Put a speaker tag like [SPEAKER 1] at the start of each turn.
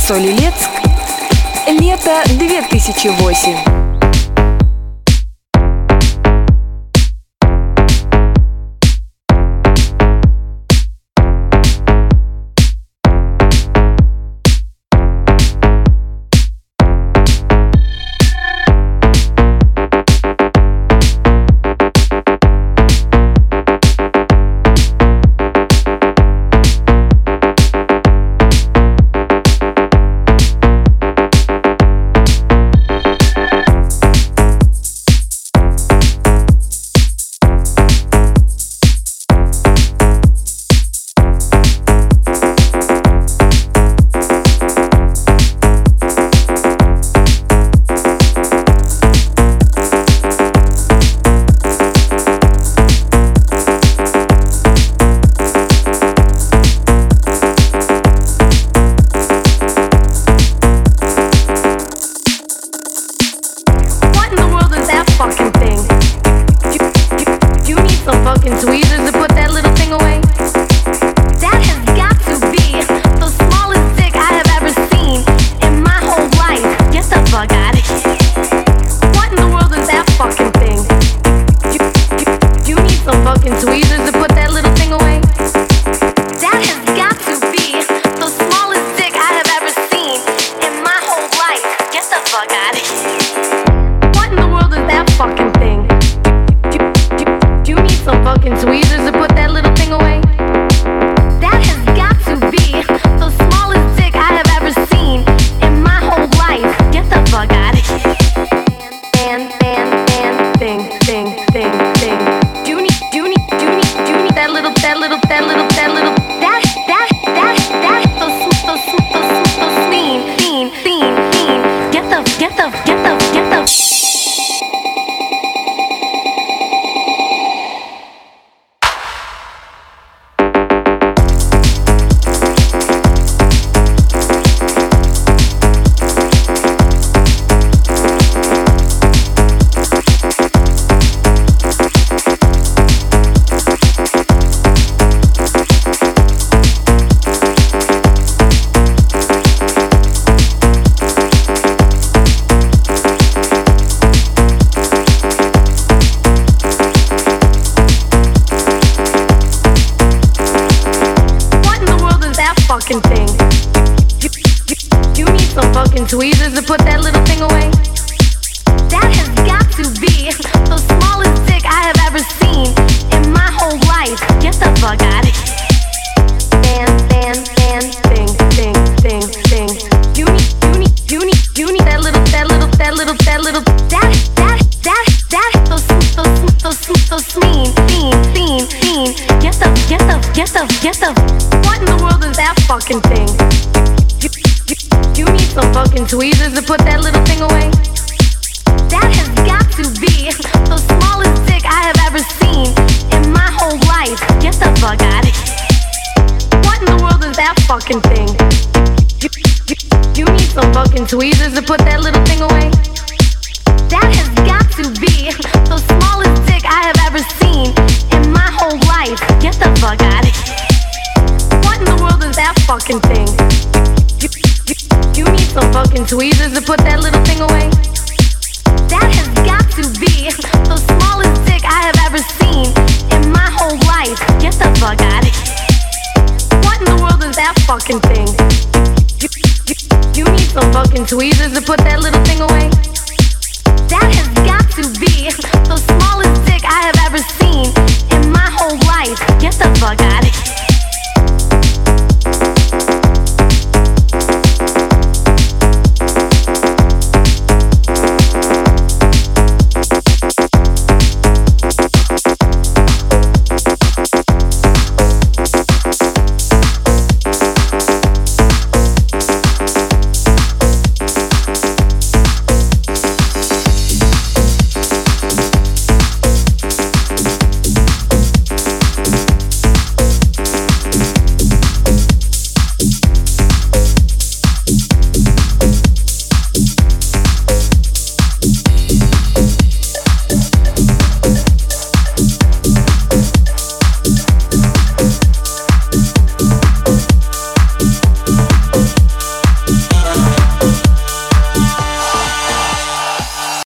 [SPEAKER 1] Соль-Илецк. Лето 2008.
[SPEAKER 2] Tweezers to put that little thing away. That has got to be the smallest dick I have ever seen in my whole life. Get the fuck out of here. Thing. You need that little, so smeen. Get the. What in the world is that fucking thing? You need some fucking tweezers to put that little thing away. That has got to be the smallest dick I have ever seen in my whole life. Get the fuck out of here. What in the world is that fucking thing? You need some fucking tweezers to put that little thing away. That has got to be the smallest dick I have ever seen in my whole life. Get the fuck out of here. What in the world is that fucking thing? You need some fucking tweezers to put that little thing away. That has got to be the smallest dick I have ever seen in my whole life. Get the fuck out of here. What in the world is that fucking thing? You need some fucking tweezers to put that little thing away.